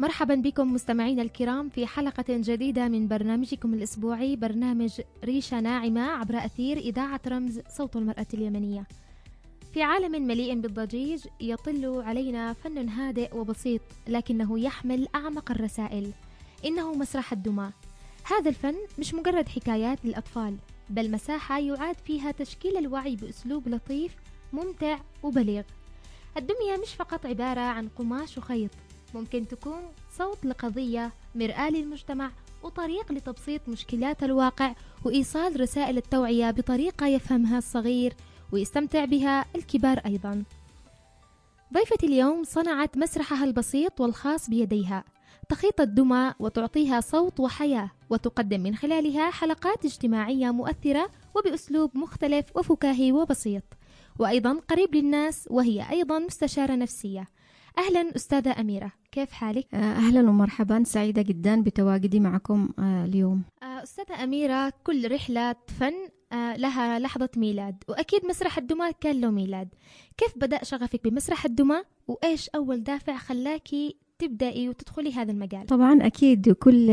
مرحبا بكم مستمعينا الكرام في حلقة جديدة من برنامجكم الأسبوعي برنامج ريشة ناعمة عبر أثير إذاعة رمز صوت المرأة اليمنية. في عالم مليء بالضجيج يطل علينا فن هادئ وبسيط لكنه يحمل أعمق الرسائل، إنه مسرح الدمى. هذا الفن مش مجرد حكايات للأطفال، بل مساحة يعاد فيها تشكيل الوعي بأسلوب لطيف ممتع وبليغ. الدمية مش فقط عبارة عن قماش وخيط، ممكن تكون صوت لقضية، مرآة للمجتمع، وطريق لتبسيط مشكلات الواقع وإيصال رسائل التوعية بطريقة يفهمها الصغير ويستمتع بها الكبار أيضا. ضيفتي اليوم صنعت مسرحها البسيط والخاص بيديها، تخيط الدمى وتعطيها صوت وحياة، وتقدم من خلالها حلقات اجتماعية مؤثرة وبأسلوب مختلف وفكاهي وبسيط وأيضا قريب للناس، وهي أيضا مستشارة نفسية. أهلا أستاذة أميرة، كيف حالك؟ أهلا ومرحبا، سعيدة جدا بتواجدي معكم اليوم. أستاذة أميرة، كل رحلة فن لها لحظة ميلاد، وأكيد مسرح الدمى كان له ميلاد. كيف بدأ شغفك بمسرح الدمى، وإيش أول دافع خلاكي تبدأي وتدخلي هذا المجال؟ طبعا أكيد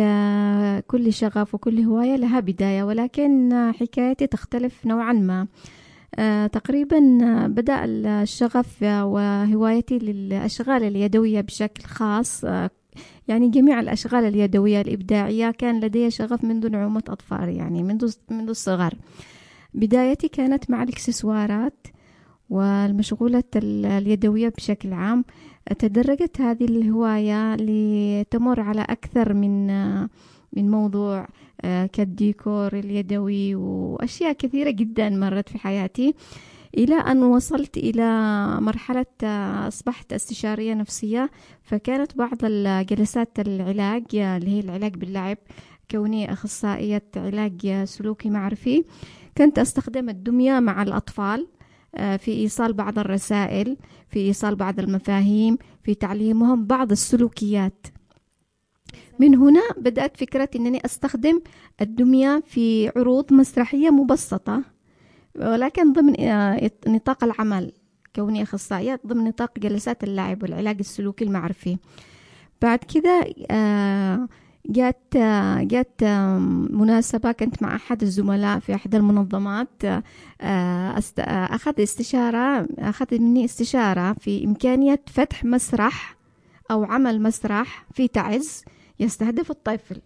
كل شغف وكل هواية لها بداية، ولكن حكايتي تختلف نوعا ما. تقريبا بدأ الشغف وهوايتي للأشغال اليدوية بشكل خاص، يعني جميع الأشغال اليدوية الإبداعية كان لدي شغف منذ نعومة أطفال، يعني منذ الصغر. بدايتي كانت مع الإكسسوارات والمشغولة اليدوية بشكل عام. تدرجت هذه الهواية لتمر على أكثر من موضوع كالديكور اليدوي وأشياء كثيرة جدا مرت في حياتي، إلى أن وصلت إلى مرحلة أصبحت استشارية نفسية. فكانت بعض الجلسات العلاج اللي هي العلاج باللعب، كوني أخصائية علاج سلوكي معرفي، كنت أستخدم الدمية مع الأطفال في إيصال بعض الرسائل، في إيصال بعض المفاهيم، في تعليمهم بعض السلوكيات. من هنا بدأت فكرة أنني أستخدم الدمية في عروض مسرحية مبسطة، ولكن ضمن نطاق العمل، كوني أخصائية ضمن نطاق جلسات اللعب والعلاج السلوكي المعرفي. بعد كده جات مناسبة، كنت مع أحد الزملاء في أحد المنظمات، أخذ مني استشارة في إمكانية فتح مسرح أو عمل مسرح في تعز يستهدف الطفل.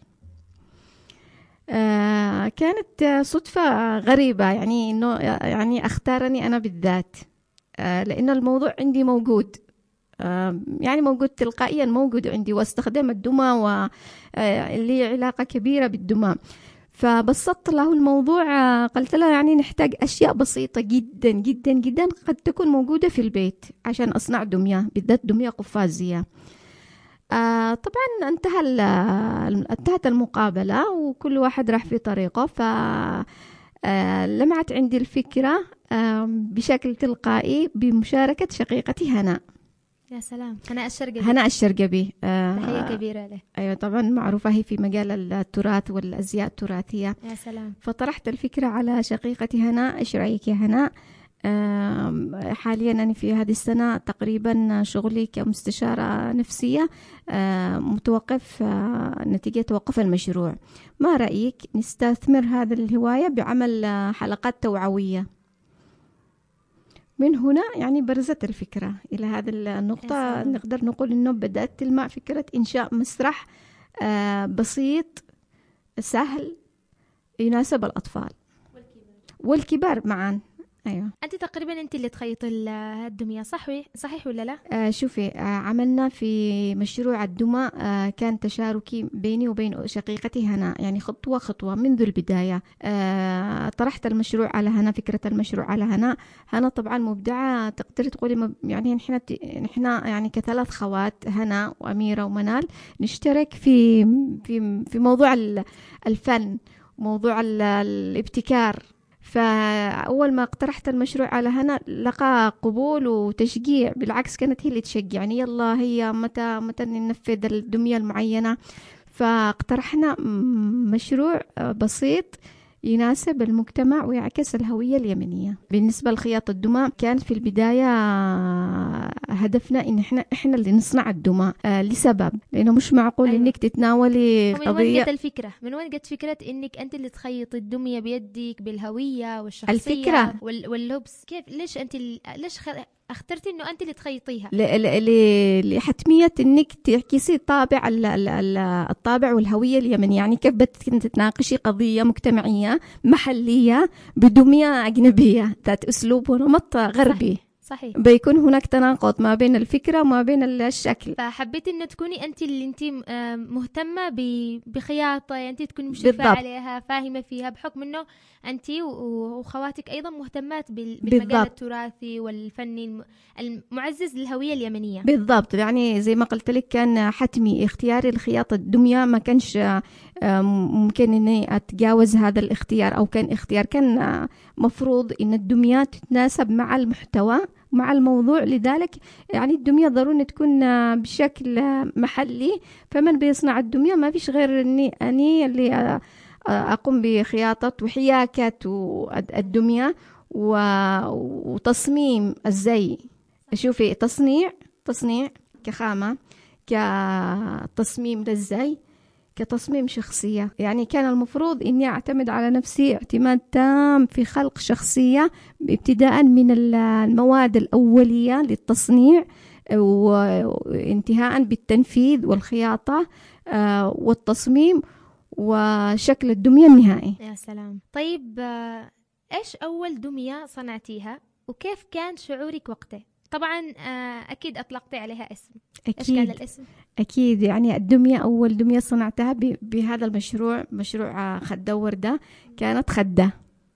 كانت صدفة غريبة، يعني إنه يعني اختارني أنا بالذات، لأن الموضوع عندي موجود، يعني موجود تلقائيا، موجود عندي، واستخدام الدمى واللي علاقة كبيرة بالدمى. فبسطت له الموضوع، قلت له يعني نحتاج أشياء بسيطة جدا جدا جدا قد تكون موجودة في البيت عشان أصنع دمية، بالذات دمية قفازية. طبعا انتهت المقابلة وكل واحد راح في طريقه. فلمعت عندي الفكرة بشكل تلقائي بمشاركة شقيقتي هناء. يا سلام، هناء الشرقبي، تحية كبيرة له. أيوة طبعا معروفة هي في مجال التراث والأزياء التراثية. يا سلام. فطرحت الفكرة على شقيقتي هناء، إيش رأيك يا هناء؟ حاليا أنا في هذه السنة تقريبا شغلي كمستشارة نفسية متوقف نتيجة توقف المشروع. ما رأيك نستثمر هذه الهواية بعمل حلقات توعوية؟ من هنا يعني برزت الفكرة إلى هذه النقطة. نقدر نقول إنه بدأت تلمع فكرة إنشاء مسرح بسيط سهل يناسب الأطفال والكبار معا. أيوة. أنت تقريبا أنت اللي تخيط الدمية، صحيح ولا لا؟ شوفي، عملنا في مشروع الدمى كان تشاركي بيني وبين شقيقتي هنا، يعني خطوة خطوة منذ البداية. طرحت المشروع على هنا، فكرة المشروع على هنا طبعا مبدعة، تقدر تقولي يعني نحن يعني كثلاث خوات، هنا وأميرة ومنال، نشترك في موضوع الفن، موضوع الابتكار. فأول ما اقترحت المشروع على هنا لقى قبول وتشجيع، بالعكس كانت هي اللي تشجعني، يلا هي متى ننفذ الدمية المعينة. فاقترحنا مشروع بسيط يناسب المجتمع ويعكس الهوية اليمنية. بالنسبة لخياط الدمى كان في البداية هدفنا إن إحنا اللي نصنع الدمى لسبب، لأنه مش معقول إنك تتناولي قضية. من وين جت الفكرة؟ من وين جت فكرة إنك أنت اللي تخيطي الدمية بيدك بالهوية والشخصية الفكرة واللبس؟ كيف ليش أنت ليش اخترتي إنه أنت اللي تخيطيها؟ لحتمية إنك تعكسي طابع الطابع والهوية اليمنية. يعني كيف تتناقشي قضية مجتمعية محلية بدمية أجنبية ذات أسلوب ونمط غربي؟ صحيح. بيكون هناك تناقض ما بين الفكرة وما بين الشكل. فحبيت إنه تكوني أنت اللي أنت مهتمة بخياطة، يعني أنت تكوني مشرفة عليها، فاهمة فيها، بحكم إنه أنت وخواتك أيضا مهتمات بالمجال التراثي والفني المعزز للهوية اليمنية. بالضبط. يعني زي ما قلت لك كان حتمي اختياري الخياطة الدمية، ما كانش ممكن إني أتجاوز هذا الاختيار، أو كان مفروض إن الدمية تتناسب مع المحتوى مع الموضوع. لذلك يعني الدمية ضروري تكون بشكل محلي، فمن بيصنع الدمية ما فيش غير أني اللي أقوم بخياطة وحياكة الدمية وتصميم الزي. شوفي، تصنيع كخامة، كتصميم للزي، كتصميم شخصية. يعني كان المفروض إني أعتمد على نفسي اعتماد تام في خلق شخصية، ابتداء من المواد الأولية للتصنيع وانتهاء بالتنفيذ والخياطة والتصميم وشكل الدمية النهائي. يا سلام. طيب إيش أول دمية صنعتيها وكيف كان شعورك وقته؟ طبعا أكيد أطلقتي عليها اسم. أكيد. إيش كان الاسم؟ أكيد. يعني الدمية أول دمية صنعتها بهذا المشروع، مشروع خدة وردة. كانت خدة،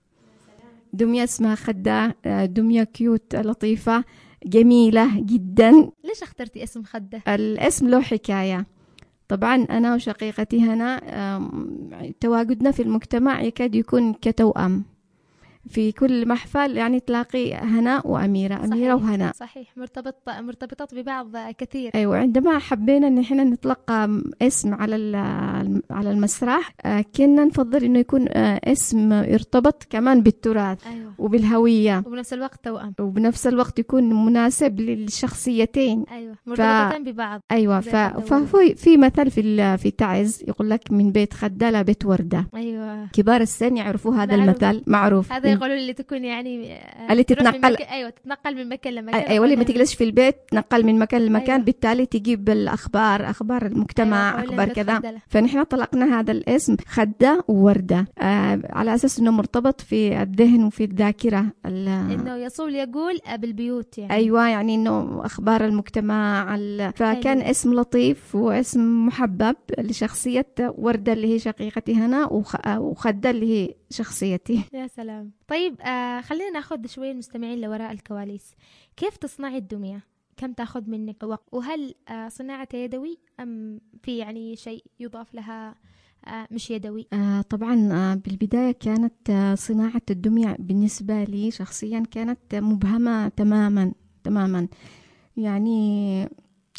دمية اسمها خدة، دمية كيوت لطيفة جميلة جدا. ليش اخترتي اسم خدة؟ الاسم له حكاية. طبعا أنا وشقيقتي هنا تواجدنا في المجتمع يكاد يكون كتوأم. في كل محفل يعني تلاقي هناء وأميرة، أميرة وهناء. صحيح، مرتبطات ببعض كثير. أيوة. عندما حبينا إن إحنا نطلق اسم على المسرح، كنا نفضل إنه يكون اسم يرتبط كمان بالتراث. أيوة. وبالهوية، وبنفس الوقت توأم، وبنفس الوقت يكون مناسب للشخصيتين. أيوة، مرتبطتين ببعض. أيوة. في مثل في تعز يقول لك من بيت خدة لا بيت وردة. أيوة. كبار السن يعرفوا هذا المثل، معروف. هذا يقولوا اللي تكون يعني اللي تتنقل. أيوة، تتنقل من مكان لمكان. أيوة، اللي ما تجلس في البيت تنقل من مكان لمكان. أيوة. بالتالي تجيب الأخبار، أخبار المجتمع. أيوة. أخبار كذا. فنحن طلقنا هذا الاسم خدة ووردة على أساس إنه مرتبط في الذهن وفي الذاكرة، إنه يقول بالبيوت يعني. أيوة، يعني إنه أخبار المجتمع. فكان أيوة. اسم لطيف واسم محبب لشخصية وردة اللي هي شقيقتي هنا، وخدة اللي هي شخصيتي. يا سلام. طيب خلينا ناخذ شوية المستمعين لوراء الكواليس. كيف تصنعي الدمية؟ كم تأخذ منك وقت؟ وهل صناعتها يدوي أم في يعني شيء يضاف لها مش يدوي؟ طبعا بالبداية كانت صناعة الدمية بالنسبة لي شخصيا كانت مبهمة تماما. يعني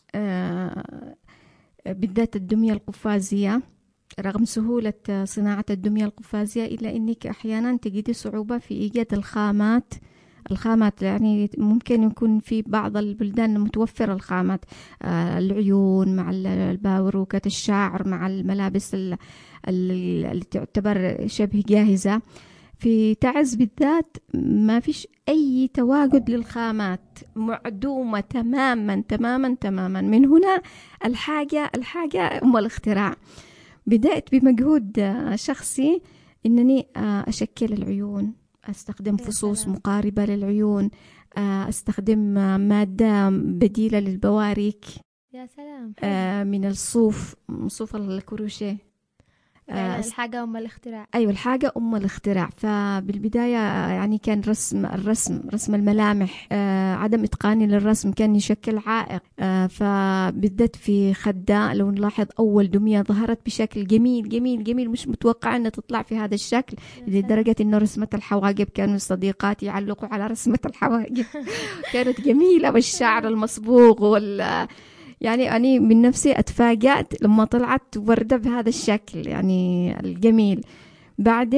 بالذات الدمية القفازية، رغم سهولة صناعة الدمية القفازية إلا أنك أحيانا تجدي صعوبة في إيجاد الخامات. يعني ممكن يكون في بعض البلدان متوفرة الخامات، العيون مع الباروكة الشعر مع الملابس اللي تعتبر شبه جاهزة. في تعز بالذات ما فيش أي تواجد للخامات، معدومة تماما. من هنا الحاجة أم الاختراع. بدأت بمجهود شخصي إنني أشكل العيون، أستخدم فصوص مقاربة للعيون، أستخدم مادة بديلة للبواريك. يا سلام. من الصوف الكروشيه. الحاجة أم الاختراع. أيوة، الحاجة أم الاختراع. فبالبداية يعني كان رسم الملامح، عدم إتقاني للرسم كان يشكل عائق. فبدأت في خدة، لو نلاحظ أول دمية ظهرت بشكل جميل مش متوقع أن تطلع في هذا الشكل، لدرجة أنه رسمة الحواجب كانوا الصديقات يعلقوا على رسمة الحواجب. كانت جميلة، والشعر المصبوغ يعني أنا من نفسي أتفاجأت لما طلعت وردة بهذا الشكل يعني الجميل. بعدين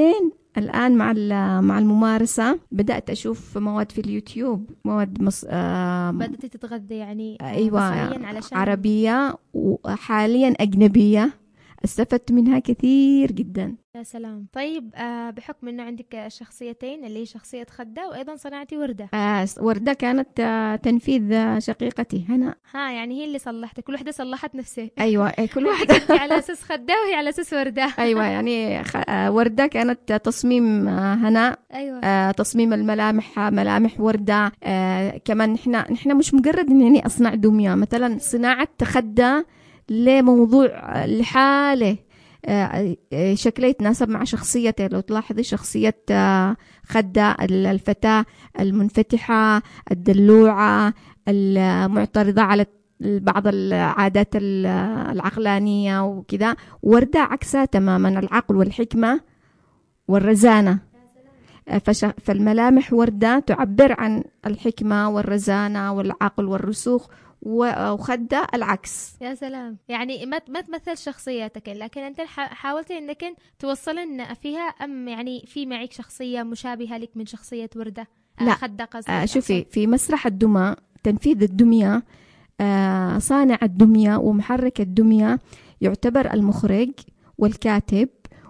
الآن مع الممارسة بدأت أشوف مواد في اليوتيوب، مواد بدأت تتغذى يعني أيوة علشان عربية، وحاليا أجنبية استفدت منها كثير جدا. يا سلام. طيب بحكم انه عندك شخصيتين اللي هي شخصية خدة وايضا صنعتي وردة. وردة كانت تنفيذ شقيقتي هنا. يعني هي اللي صلحت، كل واحدة صلحت نفسها. ايوه كل واحدة على اساس خدة وهي على اساس وردة. ايوه يعني وردة كانت تصميم هنا. أيوة. تصميم الملامح ملامح وردة. كمان نحن مش مجرد اني اصنع دمية، مثلا صناعة خدة لموضوع لحاله، شكله يتناسب مع شخصيته. لو تلاحظي شخصية خدة الفتاة المنفتحة الدلوعة المعترضة على بعض العادات العقلانية وكذا، وردة عكسها تماما، العقل والحكمة والرزانة. فالملامح وردة تعبر عن الحكمة والرزانة والعقل والرسوخ، وخدة العكس. يا سلام. يعني ما تمثل شخصيتك، لكن أنت حاولتي أنك توصلن فيها، أم يعني في معك شخصية مشابهة لك من شخصية وردة؟ لا خدة قصدي. شوفي في مسرح الدمى تنفيذ الدمية، صانع الدمية ومحرك الدمية يعتبر المخرج والكاتب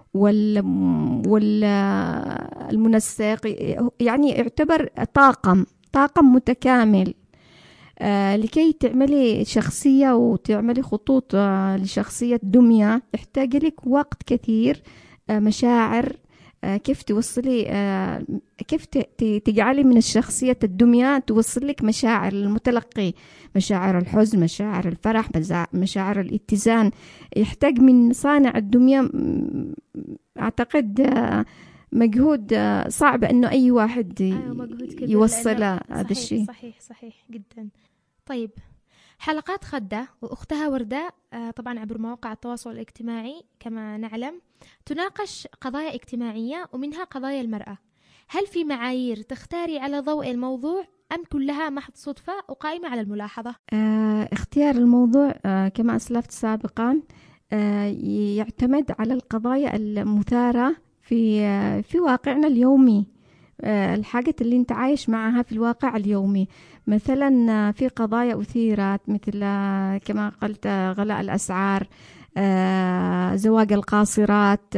والمنسق، يعني يعتبر طاقم متكامل. لكي تعملي شخصية وتعملي خطوط لشخصية دمية يحتاج لك وقت كثير، مشاعر، كيف توصلي، كيف تجعلي من الشخصية الدمية توصل لك مشاعر المتلقي، مشاعر الحزن، مشاعر الفرح، مشاعر الاتزان. يحتاج من صانع الدمية أعتقد مجهود صعب إنه أي واحد يوصل هذا الشيء. صحيح جدا. طيب حلقات خدة وأختها وردة طبعا عبر مواقع التواصل الاجتماعي كما نعلم تناقش قضايا اجتماعية ومنها قضايا المرأة. هل في معايير تختاري على ضوء الموضوع أم كلها محض صدفة وقائمة على الملاحظة؟ اختيار الموضوع كما أسلفت سابقا يعتمد على القضايا المثارة في واقعنا اليومي، الحاجة اللي انت عايش معها في الواقع اليومي. مثلا في قضايا أثيرت مثل كما قلت غلاء الأسعار، زواج القاصرات،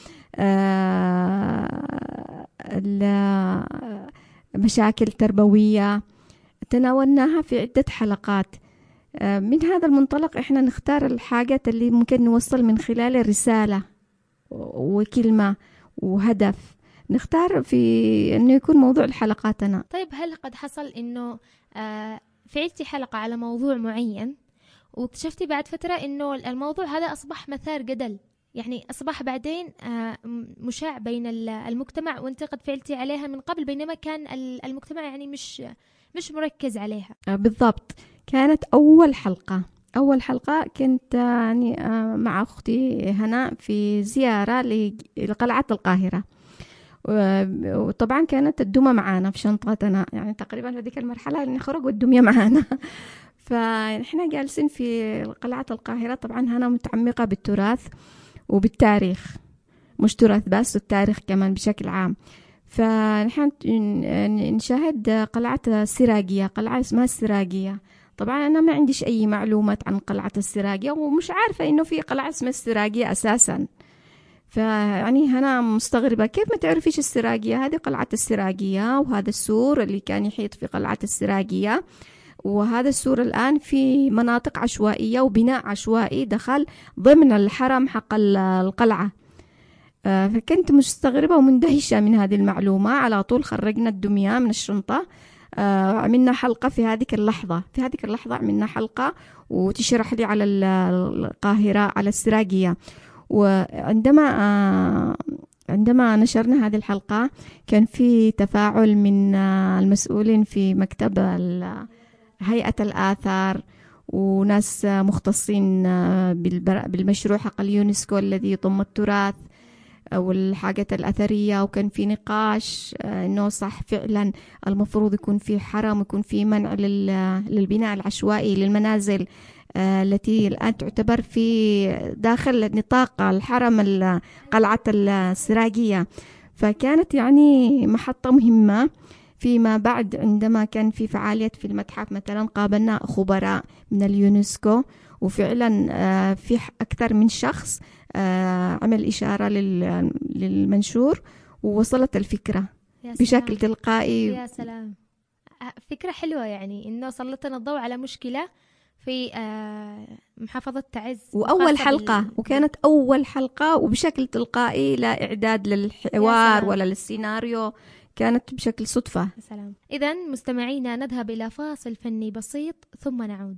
مشاكل تربوية، تناولناها في عدة حلقات. من هذا المنطلق احنا نختار الحاجة اللي ممكن نوصل من خلال رسالة وكلمة وهدف، نختار في أنه يكون موضوع الحلقاتنا. طيب هل قد حصل أنه فعلتي حلقة على موضوع معين واكتشفتي بعد فترة أنه الموضوع هذا أصبح مثار جدل، يعني أصبح بعدين مشاع بين المجتمع وأنت قد فعلتي عليها من قبل بينما كان المجتمع يعني مش مركز عليها؟ بالضبط. كانت أول حلقة كنت يعني مع أختي هنا في زيارة لقلعة القاهرة، وطبعا كانت الدمى معانا في شنطتنا، يعني تقريبا في ذيك المرحلة نخرج والدمية معانا. فنحن جالسين في قلعة القاهرة، طبعا هنا متعمقة بالتراث وبالتاريخ، مش تراث بس التاريخ كمان بشكل عام. فنحن نشاهد قلعة السراجية، قلعة اسمها السراجية. طبعا أنا ما عنديش أي معلومات عن قلعة السراجية ومش عارفة إنه في قلعة اسمها السراجية أساسا. فيعني أنا مستغربة كيف ما تعرفيش السراجية؟ هذه قلعة السراجية، وهذا السور اللي كان يحيط في قلعة السراجية، وهذا السور الآن في مناطق عشوائية وبناء عشوائي دخل ضمن الحرم حق القلعة. فكنت مستغربة ومندهشة من هذه المعلومة. على طول خرجنا الدمية من الشنطة، عملنا حلقة في هذه اللحظة عملنا حلقة وتشرح لي على القاهرة، على السراجية. وعندما نشرنا هذه الحلقة كان في تفاعل من المسؤولين في مكتب هيئة الآثار وناس مختصين بالمشروع حق اليونسكو الذي يضم التراث والحاجات الأثرية، وكان في نقاش إنه صح فعلا المفروض يكون في حرم، يكون في منع للبناء العشوائي للمنازل التي الآن تعتبر في داخل نطاق الحرم قلعة السراجية. فكانت يعني محطة مهمة فيما بعد. عندما كان في فعالية في المتحف مثلا قابلنا خبراء من اليونسكو، وفعلا في أكثر من شخص عمل إشارة للمنشور ووصلت الفكرة بشكل تلقائي. يا سلام، فكرة حلوة، يعني إنه سلطنا الضوء على مشكلة في محافظة تعز، وأول حلقة وكانت أول حلقة وبشكل تلقائي، لا إعداد للحوار ولا للسيناريو، كانت بشكل صدفة. سلام. إذن مستمعينا نذهب إلى فاصل فني بسيط ثم نعود.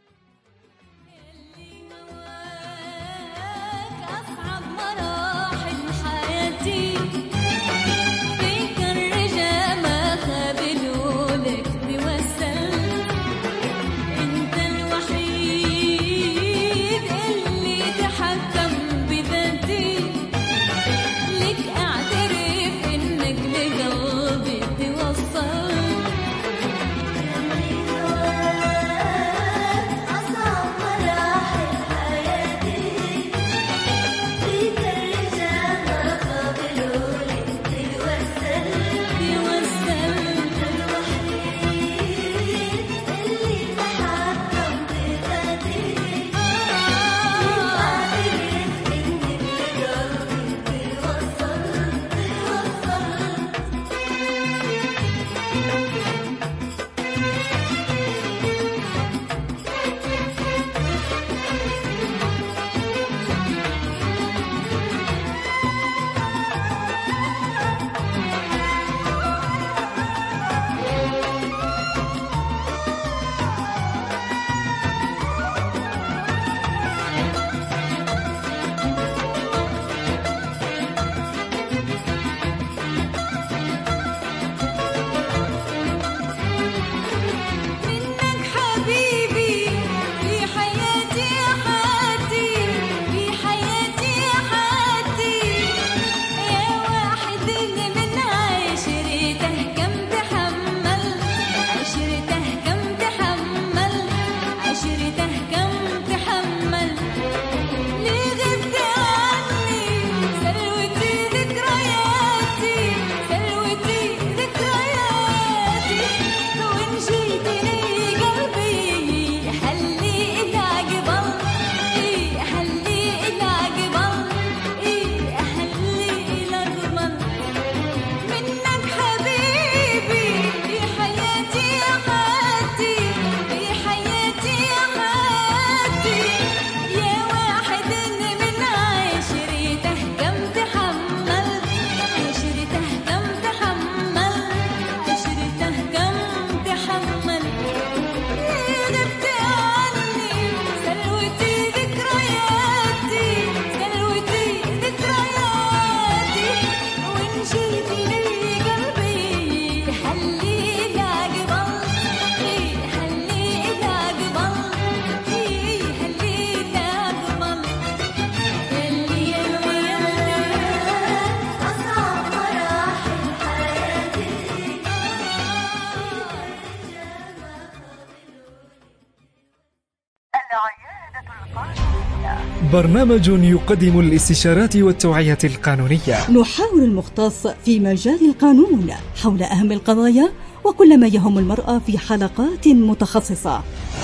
برنامج يقدم الاستشارات والتوعية القانونية. نحاور المختص في مجال القانون حول أهم القضايا وكل ما يهم المرأة في حلقات متخصصة،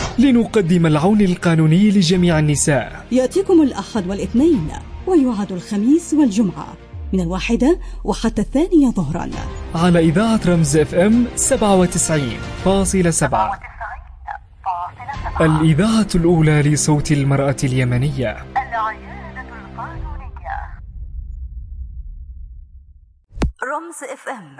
لنقدم العون القانوني لجميع النساء. يأتيكم الأحد والاثنين، ويعاد الخميس والجمعة من 1 وحتى 2 ظهرا على إذاعة رمز FM 97.7، الإذاعة الأولى لصوت المرأة اليمنية. العيادة القانونية رمز FM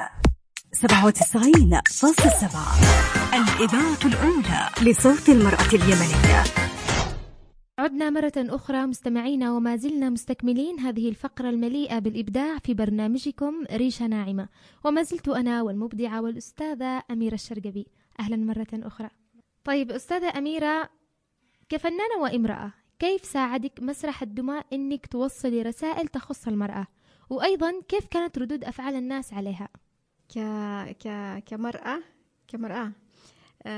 97.7، الإذاعة الأولى لصوت المرأة اليمنية. عدنا مرة أخرى مستمعينا، وما زلنا مستكملين هذه الفقرة المليئة بالإبداع في برنامجكم ريشة ناعمة، وما زلت أنا والمبدعة والأستاذة أميرة الشرقبي. أهلا مرة أخرى. طيب أستاذة أميرة، كفنانة وامرأة، كيف ساعدك مسرح الدمى إنك توصلي رسائل تخص المرأة؟ وأيضا كيف كانت ردود أفعال الناس عليها؟ كمرأة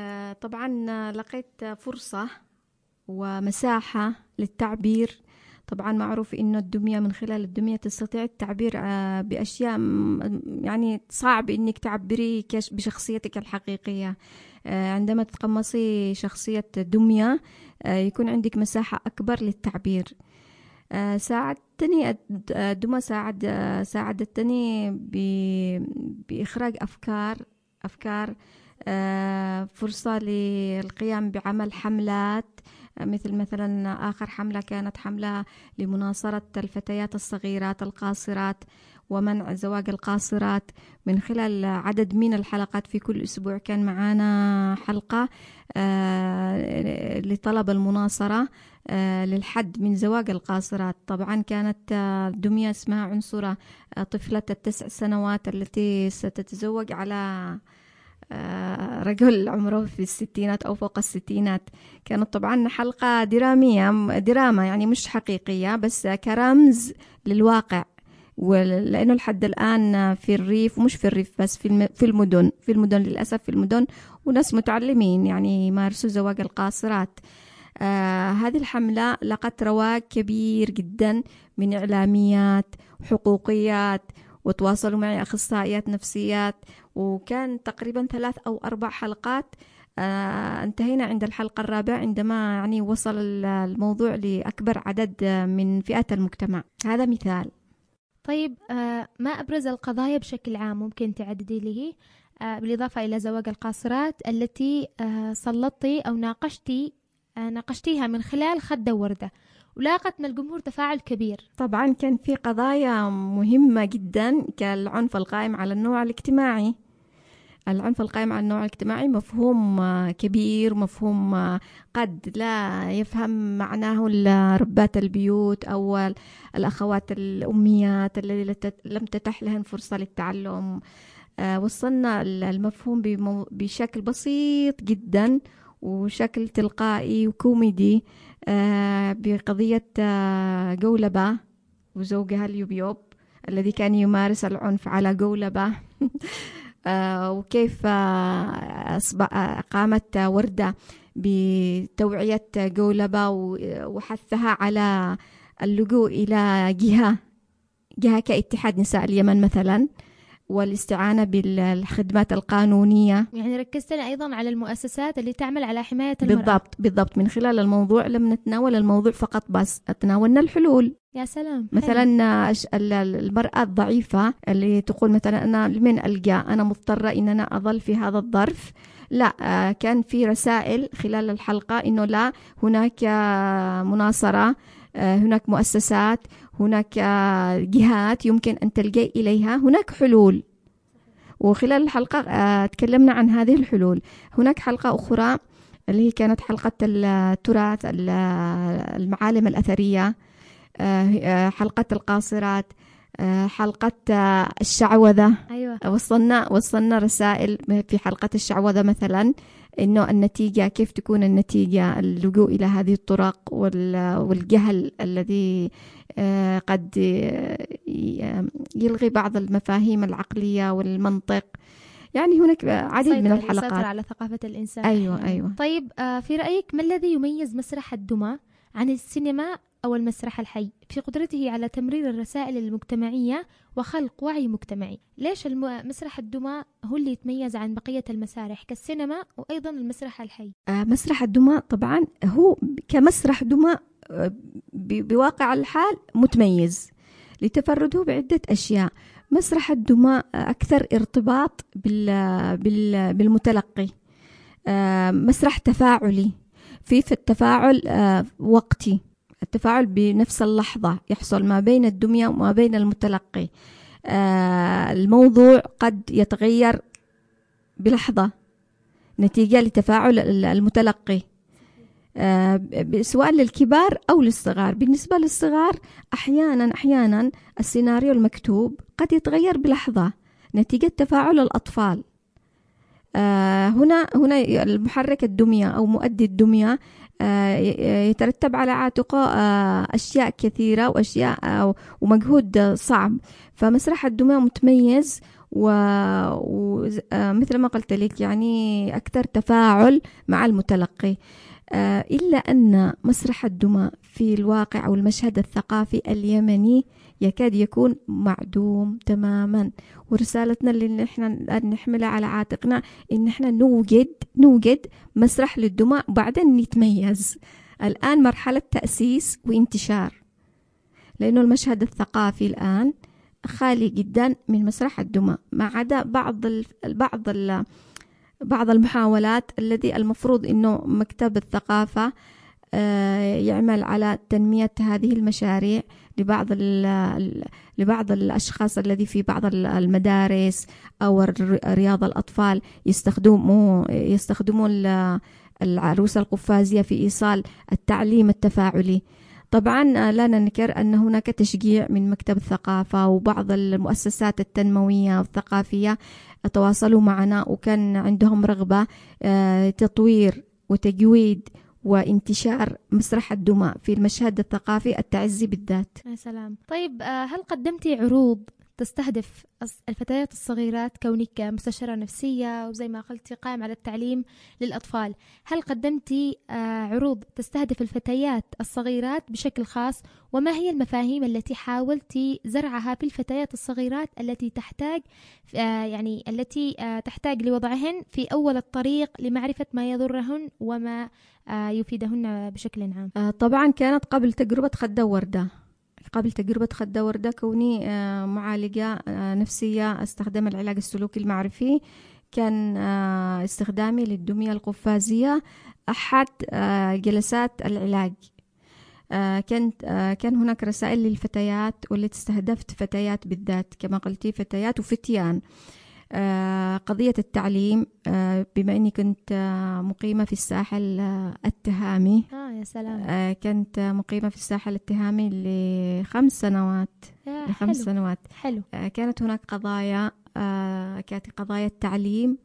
طبعا لقيت فرصة ومساحة للتعبير طبعا معروف إنه الدمية من خلال الدمية تستطيع التعبير بأشياء يعني صعب إنك تعبري بشخصيتك الحقيقية. عندما تتقمصي شخصية دمية يكون عندك مساحة أكبر للتعبير. ساعدتني الدمى ساعدتني بإخراج أفكار فرصة للقيام بعمل حملات، مثلا آخر حملة كانت حملة لمناصرة الفتيات الصغيرات القاصرات ومنع زواج القاصرات. من خلال عدد من الحلقات في كل أسبوع كان معانا حلقة لطلب المناصرة للحد من زواج القاصرات. طبعا كانت دمية اسمها عنصرة، طفلة 9 سنوات التي ستتزوج على رجل عمره في الستينات أو فوق الستينات. كانت طبعا حلقة دراما يعني مش حقيقية، بس كرمز للواقع، ولأنه لحد الآن في الريف، ومش في الريف بس، في المدن للأسف، في المدن وناس متعلمين يعني يمارسوا زواج القاصرات. هذه الحملة لقت رواج كبير جدا من إعلاميات وحقوقيات، وتواصلوا معي أخصائيات نفسيات، وكان تقريبا 3 أو 4 حلقات. انتهينا عند الحلقة الرابعة عندما يعني وصل الموضوع لأكبر عدد من فئات المجتمع. هذا مثال. طيب ما أبرز القضايا بشكل عام ممكن تعددي لي بالإضافة إلى زواج القاصرات التي سلطتي أو ناقشتيها من خلال خدة وردة ولاقت من الجمهور تفاعل كبير؟ طبعا كان في قضايا مهمة جدا كالعنف القائم على النوع الاجتماعي. العنف القائم على النوع الاجتماعي مفهوم كبير، مفهوم قد لا يفهم معناه ربات البيوت أو الأخوات الأميات التي لم تتح لهن فرصة للتعلم. وصلنا المفهوم بشكل بسيط جدا وشكل تلقائي وكوميدي بقضية جولبة وزوجها اليوبيوب الذي كان يمارس العنف على جولبة وكيف قامت وردة بتوعية جولبة وحثها على اللجوء إلى جهة كاتحاد نساء اليمن مثلا، والاستعانة بالخدمات القانونية. يعني ركزتنا أيضا على المؤسسات اللي تعمل على حماية المرأة. بالضبط. من خلال الموضوع لم نتناول الموضوع فقط، بس تناولنا الحلول. يا سلام. مثلا المرأة الضعيفة اللي تقول مثلا أنا لمن ألجأ، أنا مضطرة إن أنا أظل في هذا الظرف. لا، كان في رسائل خلال الحلقة إنه لا، هناك مناصرة، هناك مؤسسات، هناك جهات يمكن أن تلجأ إليها، هناك حلول. وخلال الحلقة تكلمنا عن هذه الحلول. هناك حلقة أخرى اللي هي كانت حلقة التراث، المعالم الأثرية، حلقة القاصرات، حلقة الشعوذة. أيوة. وصلنا رسائل في حلقة الشعوذة مثلا إنه النتيجة كيف تكون النتيجة، اللجوء إلى هذه الطرق والجهل الذي قد يلغي بعض المفاهيم العقلية والمنطق. يعني هناك عديد من الحلقات يسيطر على ثقافة الإنسان. أيوة. طيب في رأيك ما الذي يميز مسرح الدمى عن السينما أو المسرح الحي في قدرته على تمرير الرسائل المجتمعية وخلق وعي مجتمعي؟ ليش مسرح الدمى هو اللي يتميز عن بقية المسارح كالسينما وأيضا المسرح الحي؟ مسرح الدمى طبعا هو كمسرح دمى بواقع الحال متميز لتفرده بعدة أشياء. مسرح الدمى أكثر ارتباط بالمتلقي، مسرح تفاعلي، في التفاعل وقتي، التفاعل بنفس اللحظة يحصل ما بين الدمية وما بين المتلقي. الموضوع قد يتغير بلحظة نتيجة لتفاعل المتلقي، سواء للكبار أو للصغار. بالنسبة للصغار أحيانا السيناريو المكتوب قد يتغير بلحظة نتيجة تفاعل الأطفال. هنا المحرك الدمية أو مؤدي الدمية يترتب على عاتقه أشياء كثيرة وأشياء ومجهود صعب. فمسرح الدمية متميز ومثل ما قلت لك يعني أكثر تفاعل مع المتلقي. إلا أن مسرح الدماء في الواقع أو المشهد الثقافي اليمني يكاد يكون معدوم تماما. ورسالتنا اللي نحن نحملها على عاتقنا إن نحن نوجد مسرح للدماء وبعدين نتميز. الآن مرحلة تأسيس وانتشار، لأنه المشهد الثقافي الآن خالي جدا من مسرح الدماء، ما عدا بعض المحاولات التي المفروض إنه مكتب الثقافة يعمل على تنمية هذه المشاريع لبعض الأشخاص الذي في بعض المدارس أو رياض الأطفال يستخدمون العروسة القفازية في إيصال التعليم التفاعلي. طبعا لا ننكر أن هناك تشجيع من مكتب الثقافة وبعض المؤسسات التنموية والثقافية تواصلوا معنا وكان عندهم رغبة تطوير وتجويد وانتشار مسرح الدماء في المشهد الثقافي التعزي بالذات. يا سلام. طيب هل قدمتي عروض تستهدف الفتيات الصغيرات كونك مستشارة نفسية وزي ما قلتي قائم على التعليم للأطفال؟ هل قدمتي عروض تستهدف الفتيات الصغيرات بشكل خاص؟ وما هي المفاهيم التي حاولتي زرعها في الفتيات الصغيرات التي تحتاج لوضعهن في أول الطريق لمعرفة ما يضرهن وما يفيدهن بشكل عام؟ طبعا كانت قبل تجربة خد وردة كوني معالجة نفسية استخدام العلاج السلوكي المعرفي، كان استخدامي للدمية القفازية أحد جلسات العلاج. كان هناك رسائل للفتيات واللي استهدفت فتيات بالذات كما قلتي، فتيات وفتيان. قضية التعليم، بما أني كنت مقيمة في الساحل التهامي. يا سلام. كنت مقيمة في الساحل التهامي ل5 سنوات. حلو. كانت هناك كانت قضايا التعليم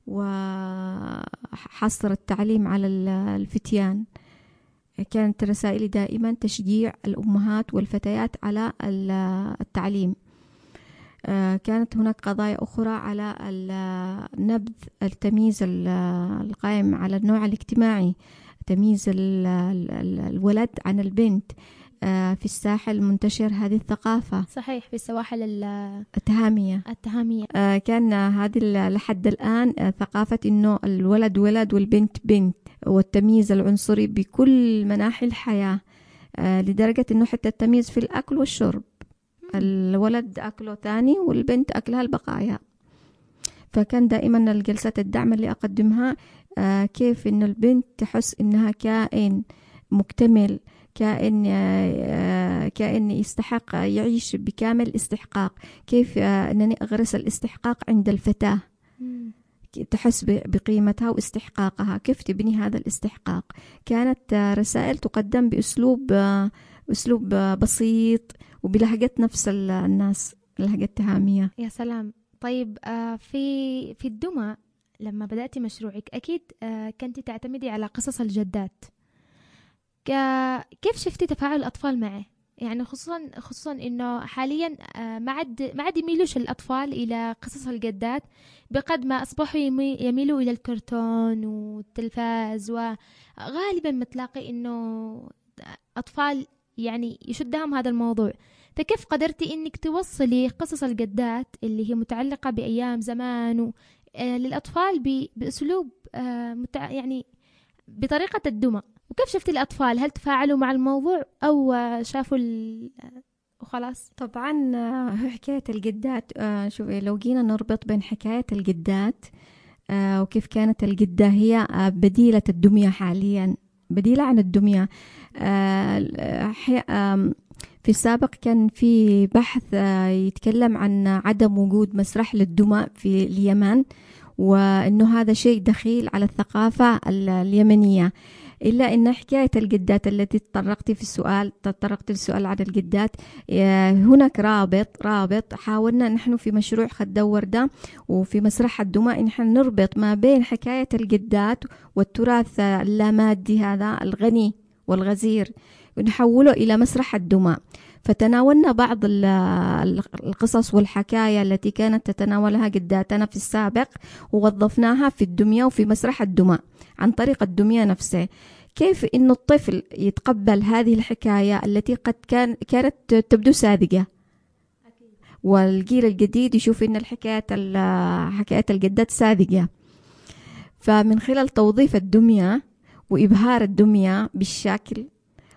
وحصر التعليم على الفتيان. كانت رسائلي دائما تشجيع الأمهات والفتيات على التعليم. كانت هناك قضايا أخرى على نبذ التمييز القائم على النوع الاجتماعي، تمييز الولد عن البنت. في الساحل منتشر هذه الثقافة، صحيح، في السواحل التهامية. كان هذه لحد الآن ثقافة إنه الولد ولد والبنت بنت، والتمييز العنصري بكل مناحي الحياة، لدرجة إنه حتى التمييز في الأكل والشرب، الولد أكله ثاني والبنت أكلها البقايا. فكان دائما الجلسات الدعم اللي أقدمها كيف إنه البنت تحس إنها كائن مكتمل، كائن يستحق يعيش بكامل استحقاق. كيف أنني أغرس الاستحقاق عند الفتاة، تحس بقيمتها واستحقاقها، كيف تبني هذا الاستحقاق. كانت رسائل تقدم بأسلوب بسيط وبلهجة نفس الناس، لهجة التهامية. يا سلام. طيب في الدمى لما بدأتي مشروعك أكيد كنتي تعتمدي على قصص الجدات. كيف شفتي تفاعل الأطفال معه؟ يعني خصوصا إنه حاليا ما عاد يميلوش الأطفال إلى قصص الجدات بقد ما أصبحوا يميلوا إلى الكرتون والتلفاز، وغالبا متلاقي إنه أطفال يعني يشدهم هذا الموضوع. فكيف قدرتي إنك توصلي قصص الجدات اللي هي متعلقة بأيام زمان للأطفال بأسلوب يعني بطريقة الدمى؟ وكيف شفتي الأطفال؟ هل تفاعلوا مع الموضوع أو شافوا وخلاص؟ طبعا حكاية الجدات، شوفي لو جينا نربط بين حكاية الجدات وكيف كانت الجدة هي بديلة الدمية حاليا، بديلة عن الدمية. في السابق كان في بحث يتكلم عن عدم وجود مسرح للدمى في اليمن، وأنه هذا شيء دخيل على الثقافة اليمنية. إلا أن حكاية الجدات التي تطرقت السؤال عن الجدات، هناك رابط حاولنا نحن في مشروع خد وردة وفي مسرح الدمى إن نحن نربط ما بين حكاية الجدات والتراث اللامادي هذا الغني والغزير ونحوله إلى مسرح الدمى. فتناولنا بعض القصص والحكاية التي كانت تتناولها جداتنا في السابق ووظفناها في الدمية وفي مسرح الدمى عن طريق الدمية نفسه. كيف إنه الطفل يتقبل هذه الحكاية التي قد كانت تبدو ساذجة، والجيل الجديد يشوف إن حكايات الجدات ساذجة. فمن خلال توظيف الدمية وإبهار الدمية بالشكل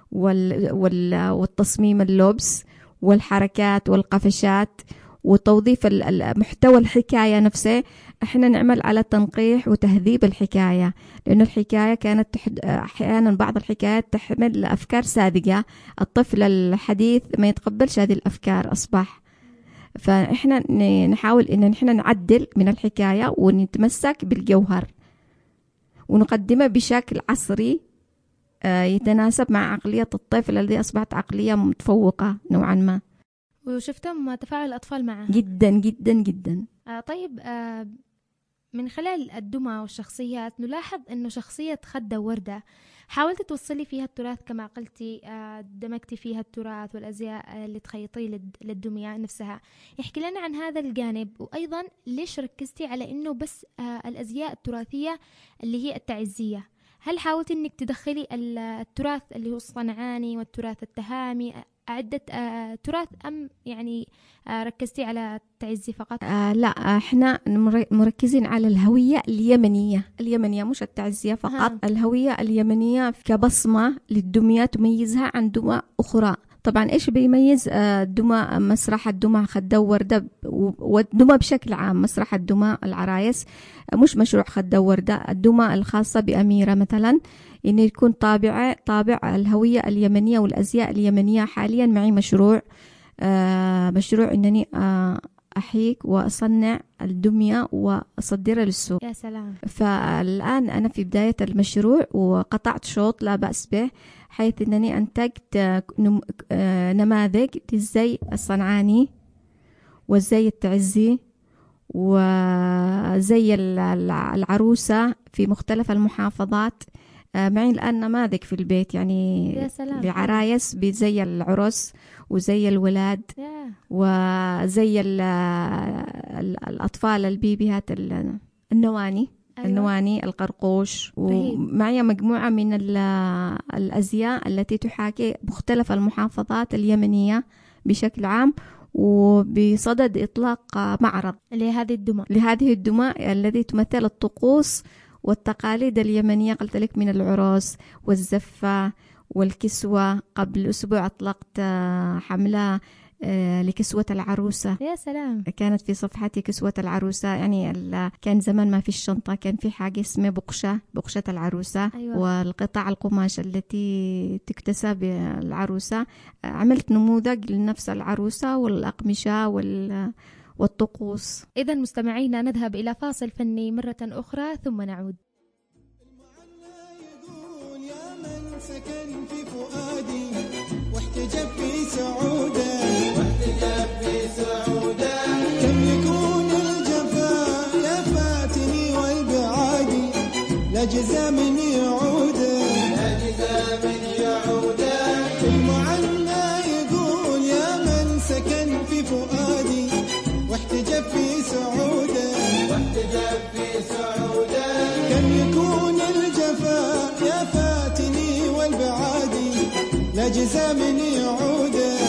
والتصميم اللبس والحركات والقفشات وتوظيف محتوى الحكاية نفسه، احنا نعمل على تنقيح وتهذيب الحكاية، لأن الحكاية كانت أحيانا بعض الحكايات تحمل أفكار ساذجة، الطفل الحديث ما يتقبلش هذه الأفكار أصبح. فإحنا نحاول إن إحنا نعدل من الحكاية ونتمسك بالجوهر ونقدمه بشكل عصري يتناسب مع عقلية الطفل الذي أصبحت عقلية متفوقة نوعا ما. وشفتم تفاعل الأطفال معها؟ جدا جدا جدا. طيب، من خلال الدمى والشخصيات نلاحظ أنه شخصية خدة وردة حاولت توصلي فيها التراث كما قلتي، دمجتي فيها التراث والأزياء اللي تخيطي للدمية نفسها. يحكي لنا عن هذا الجانب، وأيضا ليش ركزتي على أنه بس الأزياء التراثية اللي هي التعزية؟ هل حاولتي أنك تدخلي التراث اللي هو الصنعاني والتراث التهامي عدة تراث، أم يعني ركزتي على التعزي فقط؟ لا، احنا مركزين على الهوية اليمنية مش التعزية فقط. الهوية اليمنية كبصمة للدمية تميزها عن دمى أخرى. طبعا إيش بيميز دمى مسرح الدمى خدة وردة والدمى بشكل عام؟ مسرح الدمى العرايس مش مشروع خدة وردة، الدمى الخاصة بأميرة مثلا، إنه يكون طابع الهوية اليمنية والأزياء اليمنية. حاليا معي مشروع إنني أحيك وأصنع الدمية وأصدرها للسوق. يا سلام. فالآن أنا في بداية المشروع وقطعت شوط لا بأس به، حيث أنني أنتجت نماذج للزي الصنعاني والزي التعزي وزي العروسة في مختلف المحافظات. معي الآن نماذج في البيت يعني لعرايس بزي العرس وزي الولاد وزي الأطفال البيبيهات النواني. أيوة. النواني القرقوش. ومعي مجموعة من الأزياء التي تحاكي مختلف المحافظات اليمنية بشكل عام، وبصدد إطلاق معرض لهذه الدمى التي تمثل الطقوس والتقاليد اليمنية. قلت لك من العرس والزفة والكسوة. قبل أسبوع أطلقت حملة لكسوة العروسة. يا سلام. كانت في صفحتي كسوة العروسة، يعني كان زمان ما في الشنطة، كان في حاجة اسمها بقشة العروسة. أيوة. والقطع القماش التي تكتسى بالعروسة. عملت نموذج لنفس العروسة والأقمشة والطقوس. إذا مستمعينا نذهب إلى فاصل فني مرة أخرى ثم نعود. سكن في فؤادي واحتجب في سعوده كم يكون الجفاء يا فاتني والبعادي لا جزاء من يعوده المعنى يقول يا من سكن في فؤادي واحتجب في سعوده كم يكون الجفاء يا فاتني والبعادي لا جزاء من يعوده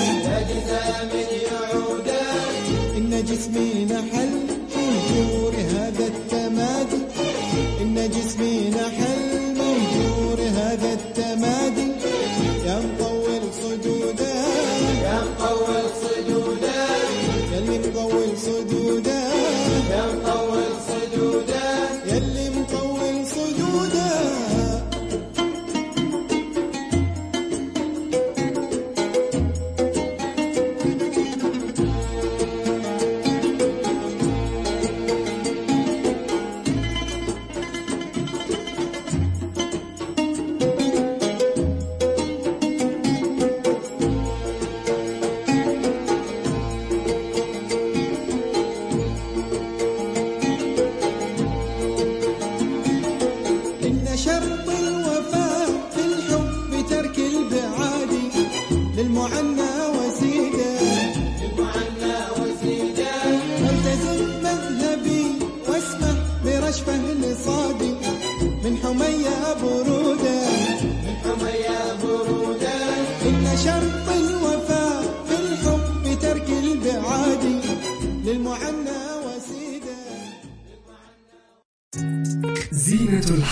إن جسمي نحل من جور هذا التمادي إن جسمي نحل من جور هذا التمادي يا مطول صدوده يا اللي مطول صدوده يلي مطول صدوده.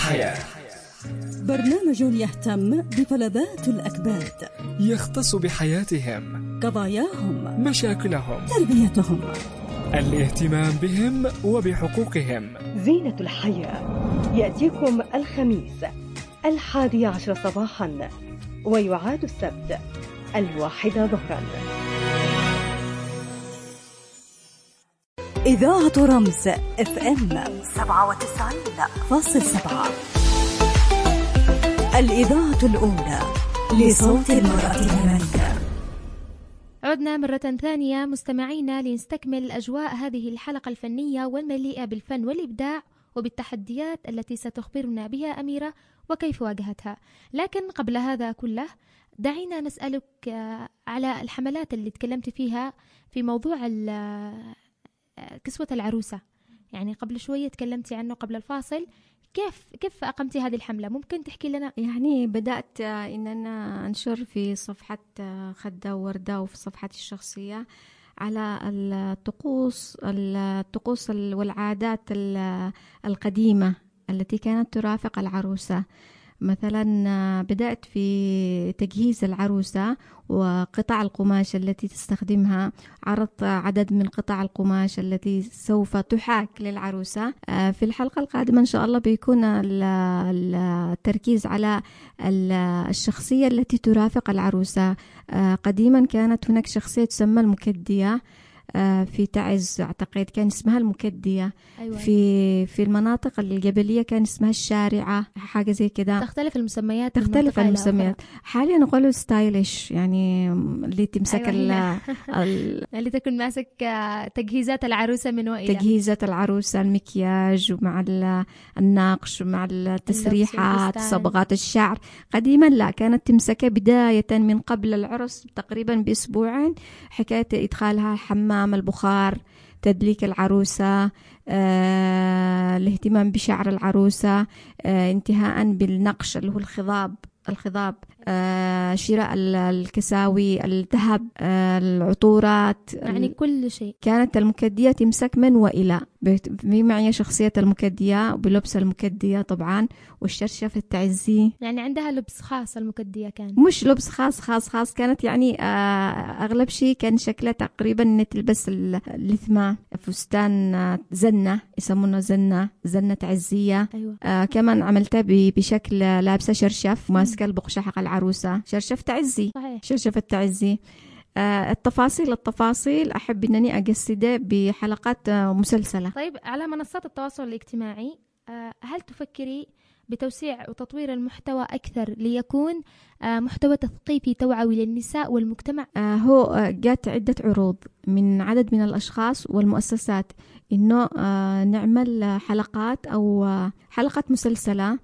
الحياة، برنامج يهتم بفلذات الأكباد، يختص بحياتهم، قضاياهم، مشاكلهم، تربيتهم، الاهتمام بهم وبحقوقهم. زينة الحياة يأتيكم الخميس 11 صباحا، ويعاد السبت 1 ظهرا. إذاعة رمز FM 97.7، الإذاعة الأولى لصوت المرأة اليمنية. عدنا مرة ثانية مستمعينا لنستكمل أجواء هذه الحلقة الفنية والمليئة بالفن والإبداع وبالتحديات التي ستخبرنا بها أميرة وكيف واجهتها. لكن قبل هذا كله دعينا نسألك على الحملات اللي تكلمت فيها في موضوع كسوة العروسة. يعني قبل شوية تكلمتي عنه قبل الفاصل، كيف أقمتي هذه الحملة؟ ممكن تحكي لنا؟ يعني بدأت إن أنا أنشر في صفحة خدة ووردة وفي صفحتي الشخصية على الطقوس والعادات القديمة التي كانت ترافق العروسة. مثلا بدأت في تجهيز العروسة وقطع القماش التي تستخدمها، عرضت عدد من قطع القماش التي سوف تحاك للعروسة. في الحلقة القادمة إن شاء الله بيكون التركيز على الشخصية التي ترافق العروسة. قديما كانت هناك شخصية تسمى المكدية، في تعز أعتقد كان اسمها المكدية. أيوة. في المناطق الجبلية كان اسمها الشارعة، حاجة زي كده. تختلف المسميات. حاليا نقول ستايلش، يعني اللي تمسك أيوة اللي تكون ماسك تجهيزات العروسة من وإلى. تجهيزات العروسة، المكياج ومع النقش ومع التسريحات، صبغات الشعر. قديما لا، كانت تمسكها بداية من قبل العرس تقريبا بأسبوعين، حكاية إدخالها حمام البخار، تدليك العروسة، الاهتمام بشعر العروسة، انتهاء بالنقش اللي هو الخضاب، شراء الكساوي، الذهب، العطورات، يعني كل شيء. كانت المكدية تمسك من وإلى. معي شخصية المكدية بلبس المكدية طبعا، والشرشف التعزي. يعني عندها لبس خاص المكدية؟ كان مش لبس خاص كانت يعني أغلب شيء كان شكلها تقريبا إن تلبس اللثمة، فستان زنة يسمونه زنة تعزية. أيوة. كمان عملتها بشكل لابسة شرشف ماسكة البقشة حق العروسة، شرشف تعزي. صحيح. شرشف التعزي. التفاصيل أحب أنني أجسده بحلقات مسلسلة. طيب، على منصات التواصل الاجتماعي هل تفكري بتوسيع وتطوير المحتوى أكثر ليكون محتوى تثقيفي توعوي للنساء والمجتمع؟ هو جات عدة عروض من عدد من الأشخاص والمؤسسات إنه نعمل حلقات أو حلقات مسلسلة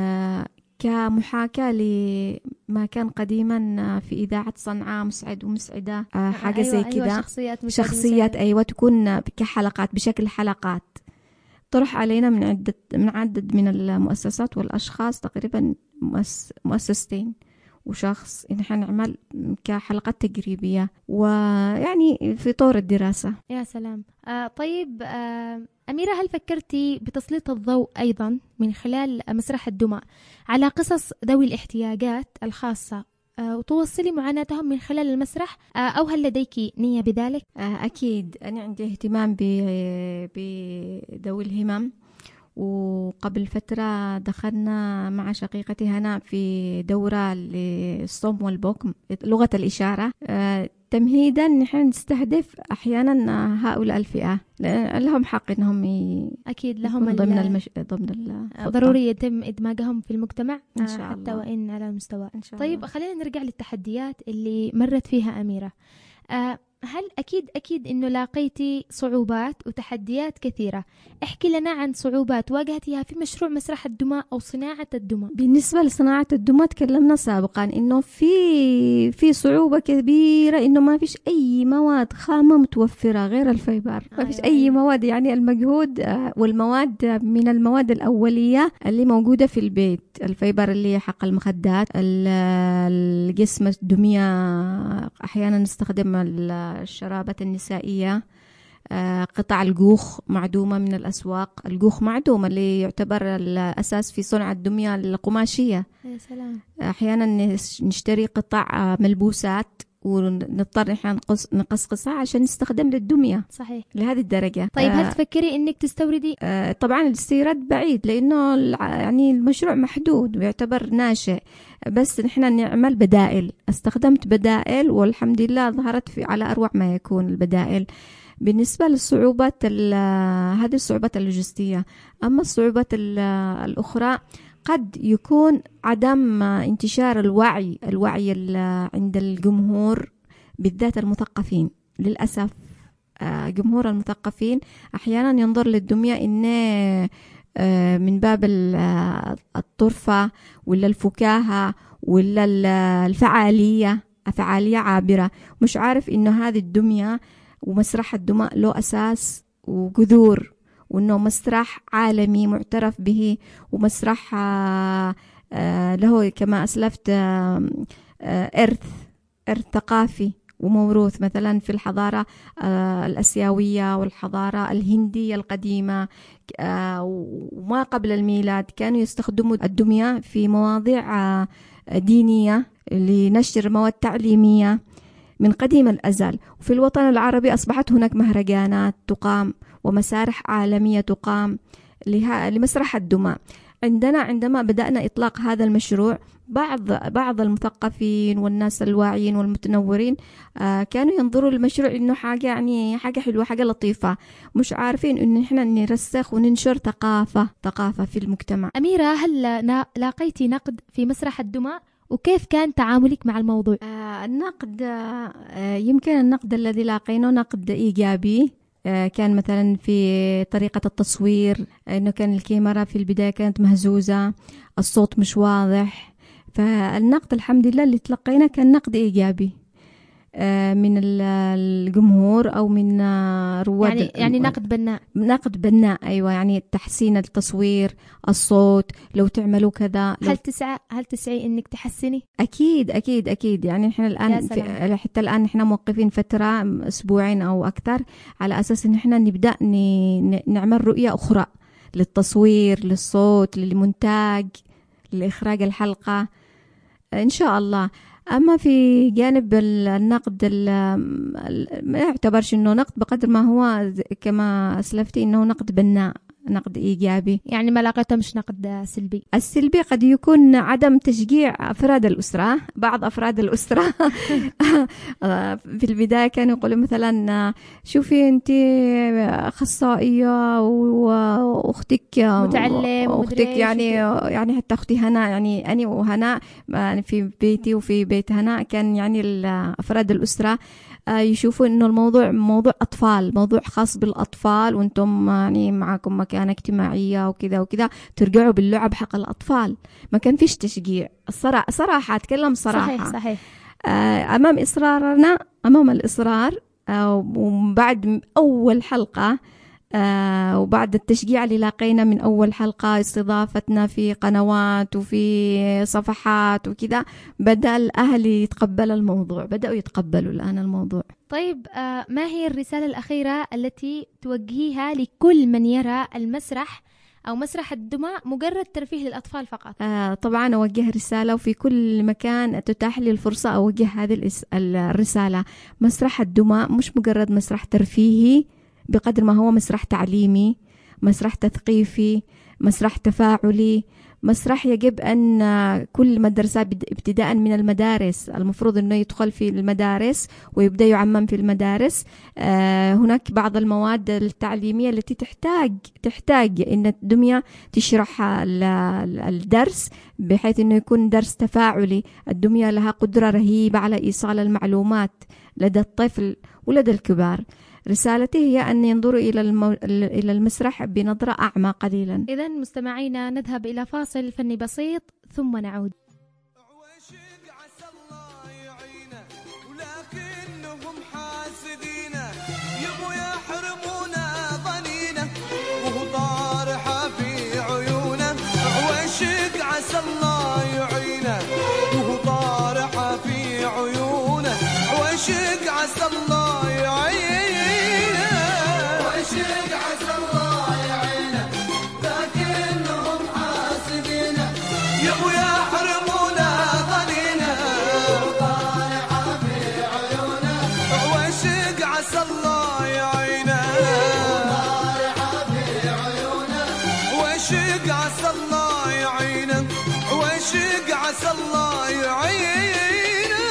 كمحاكاة لما كان قديما في إذاعة صنعاء، مسعد ومسعدة، حاجة أيوة زي كده. شخصيات أيوة تكون كحلقات بشكل حلقات طرح علينا من عدد من المؤسسات والأشخاص، تقريبا مؤسستين وشخص، إن احنا نعمل كحلقات تجريبية ويعني في طور الدراسة. يا سلام. طيب أميرة، هل فكرتي بتسليط الضوء أيضا من خلال مسرح الدمى على قصص ذوي الاحتياجات الخاصة وتوصلي معاناتهم من خلال المسرح، أو هل لديك نية بذلك؟ أكيد أنا عندي اهتمام بذوي الهمم، وقبل فترة دخلنا مع شقيقتي هنا في دورة للصم والبكم، لغة الإشارة، تمهيدا نحن نستهدف أحيانا هؤلاء الفئة، لهم حق إنهم أكيد لهم ضمن ضروري يتم إدماجهم في المجتمع إن شاء الله، حتى وإن على المستوى. طيب الله. خلينا نرجع للتحديات اللي مرت فيها أميرة. هل أكيد إنه لاقيتي صعوبات وتحديات كثيرة؟ احكي لنا عن صعوبات واجهتيها في مشروع مسرح الدمى أو صناعة الدمى. بالنسبة لصناعة الدمى تكلمنا سابقا إنه في صعوبة كبيرة، إنه ما فيش أي مواد خامة متوفرة غير الفيبر. ما فيش أي مواد، يعني المجهود والمواد من المواد الأولية اللي موجودة في البيت، الفيبر اللي حق المخدات، الجسم الدمية، أحيانا نستخدم الشرابة النسائية، قطع الجوخ معدومة من الأسواق. الجوخ معدوم اللي يعتبر الأساس في صنع الدمية القماشية. يا سلام. أحيانا نشتري قطع ملبوسات ونضطر إحنا نقصقصها عشان نستخدم للدمية. صحيح. لهذه الدرجة. طيب هل تفكري إنك تستوردي؟ طبعا الاستيراد بعيد، لأنه يعني المشروع محدود ويعتبر ناشئ، بس نحن نعمل بدائل. استخدمت بدائل والحمد لله ظهرت على أروع ما يكون البدائل. بالنسبة للصعوبات هذه الصعوبات اللوجستية. أما الصعوبات الأخرى قد يكون عدم انتشار الوعي عند الجمهور، بالذات المثقفين. للأسف جمهور المثقفين أحيانا ينظر للدمية إنه من باب الطرفة ولا الفكاهة ولا الفعالية عابرة، مش عارف إنه هذه الدمية ومسرح الدماء له أساس وجذور، وإنه مسرح عالمي معترف به، ومسرح له كما أسلفت إرث ثقافي وموروث. مثلا في الحضارة الأسيوية والحضارة الهندية القديمة وما قبل الميلاد كانوا يستخدموا الدمية في مواضيع دينية لنشر مواد تعليمية من قديم الأزل. وفي الوطن العربي أصبحت هناك مهرجانات تقام ومسارح عالمية تقام لمسرح الدماء. عندما بدأنا إطلاق هذا المشروع، بعض المثقفين والناس الواعيين والمتنورين كانوا ينظروا للمشروع إنه حاجة حلوة، حاجة لطيفة، مش عارفين إنه إحنا نرسخ وننشر ثقافة في المجتمع. أميرة، هل لاقيتي نقد في مسرح الدماء؟ وكيف كان تعاملك مع الموضوع؟ النقد يمكن النقد الذي لاقيناه نقد إيجابي. كان مثلا في طريقة التصوير، إنه كان الكاميرا في البداية كانت مهزوزة، الصوت مش واضح. فالنقد الحمد لله اللي تلقينا كان نقد إيجابي من الجمهور أو من رواد. يعني نقد بناء. أيوة، يعني تحسين التصوير، الصوت، لو تعملوا كذا. هل تسعي إنك تحسني؟ أكيد. يعني إحنا الآن حتى الآن إحنا موقفين فترة أسبوعين أو أكثر على أساس إن إحنا نبدأ نعمل رؤية أخرى للتصوير، للصوت، للمونتاج، لإخراج الحلقة إن شاء الله. أما في جانب النقد ما يعتبرش إنه نقد بقدر ما هو كما أسلفتي إنه نقد بناء، نقد إيجابي. يعني ما لقيته مش نقد سلبي. السلبي قد يكون عدم تشجيع أفراد الأسرة. بعض أفراد الأسرة في البداية كانوا يقولوا مثلا شوفي أنت أخصائية وأختك متعلم، أختك يعني حتى أختي هنا، يعني أنا وهنا في بيتي وفي بيت هنا، كان يعني أفراد الأسرة يشوفوا إنه الموضوع موضوع أطفال، موضوع خاص بالأطفال، وأنتم يعني معكم مكانة اجتماعية وكذا ترجعوا باللعب حق الأطفال. ما كان فيش تشجيع. صراحة أتكلم صراحة. صحيح. أمام الإصرار وبعد أول حلقة وبعد التشجيع اللي لاقينا من أول حلقة، استضافتنا في قنوات وفي صفحات وكذا، بدأ الأهل يتقبل الموضوع، بدأوا يتقبلوا الآن الموضوع. طيب ما هي الرسالة الأخيرة التي توجهيها لكل من يرى المسرح أو مسرح الدماء مجرد ترفيه للأطفال فقط؟ طبعا أوجه رسالة، وفي كل مكان تتاح لي الفرصة أوجه هذه الرسالة. مسرح الدماء مش مجرد مسرح ترفيهي بقدر ما هو مسرح تعليمي، مسرح تثقيفي، مسرح تفاعلي، مسرح يجب أن كل مدرسة ابتداء من المدارس المفروض أنه يدخل في المدارس ويبدأ يعمم في المدارس. هناك بعض المواد التعليمية التي تحتاج أن الدمية تشرح الدرس بحيث أنه يكون درس تفاعلي. الدمية لها قدرة رهيبة على إيصال المعلومات لدى الطفل ولدى الكبار. رسالتي هي أن ينظروا إلى المسرح بنظرة أعمى قليلا. إذن مستمعينا نذهب إلى فاصل فني بسيط ثم نعود. عواشق عسى الله يعينه ولكنهم حاسدينه يبوا يحرمونا ظنينه وهو طارحه في عيونه. عواشق عسى الله يعينه وهو طارحه في عيونه. عواشق عسى الله يعينه واشق عسى الله يعينه.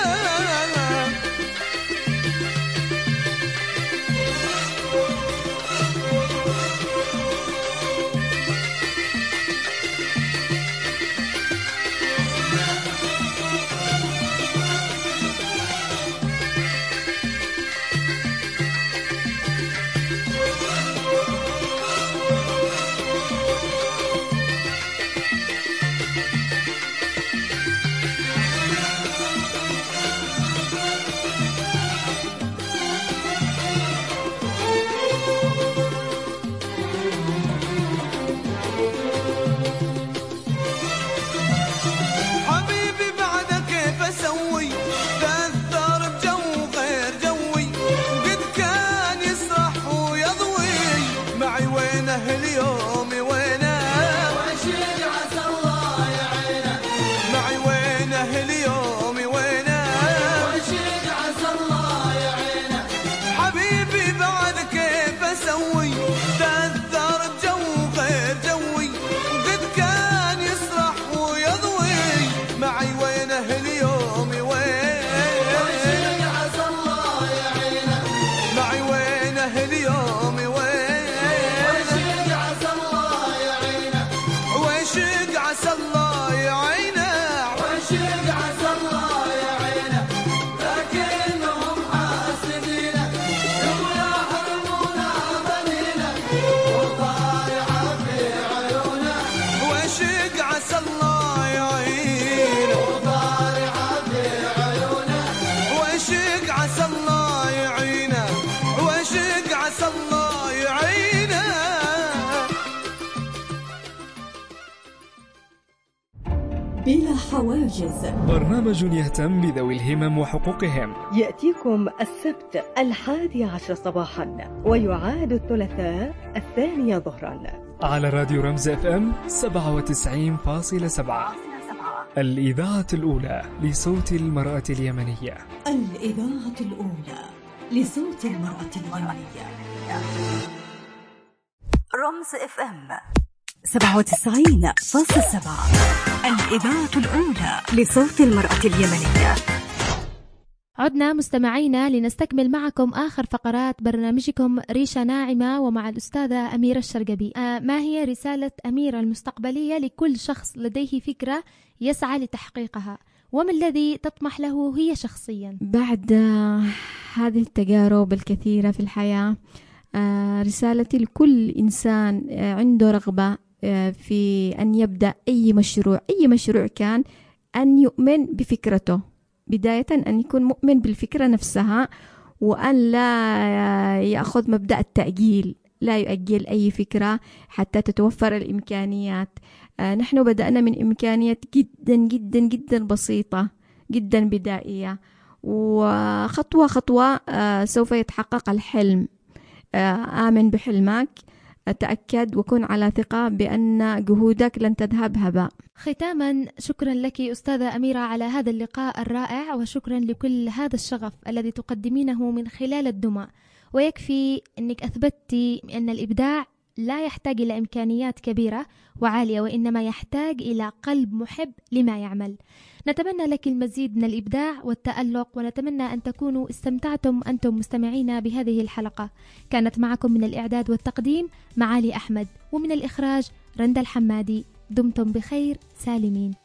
بلا حواجز، برنامج يهتم بذوي الهمم وحقوقهم. يأتيكم السبت 11 صباحا ويعاد الثلاثاء 2 ظهرا على راديو رمز FM 97.7، الإذاعة الأولى لصوت المرأة اليمنية. الإذاعة الأولى لصوت المرأة اليمنية. رمز FM 97.7، الإذاعة الأولى لصوت المرأة اليمنية. عدنا مستمعينا لنستكمل معكم آخر فقرات برنامجكم ريشة ناعمة ومع الأستاذة أميرة الشرقبي. ما هي رسالة أميرة المستقبلية لكل شخص لديه فكرة يسعى لتحقيقها، وما الذي تطمح له هي شخصيا؟ بعد هذه التجارب الكثيرة في الحياة، رسالتي لكل إنسان عنده رغبة في أن يبدأ أي مشروع كان، أن يؤمن بفكرته بداية، أن يكون مؤمن بالفكرة نفسها، وأن لا يأخذ مبدأ التأجيل، لا يؤجل أي فكرة حتى تتوفر الإمكانيات. نحن بدأنا من إمكانيات جدا جدا جدا بسيطة، جدا بدائية، وخطوة خطوة سوف يتحقق الحلم. آمن بحلمك، تأكد وكن على ثقة بأن جهودك لن تذهب هباء. ختاما، شكرا لك أستاذة أميرة على هذا اللقاء الرائع، وشكرا لكل هذا الشغف الذي تقدمينه من خلال الدمى. ويكفي أنك أثبتي أن الإبداع لا يحتاج إلى إمكانيات كبيرة وعالية، وإنما يحتاج إلى قلب محب لما يعمل. نتمنى لك المزيد من الإبداع والتألق، ونتمنى أن تكونوا استمتعتم أنتم مستمعين بهذه الحلقة. كانت معكم من الإعداد والتقديم معالي أحمد، ومن الإخراج رندا الحمادي. دمتم بخير سالمين.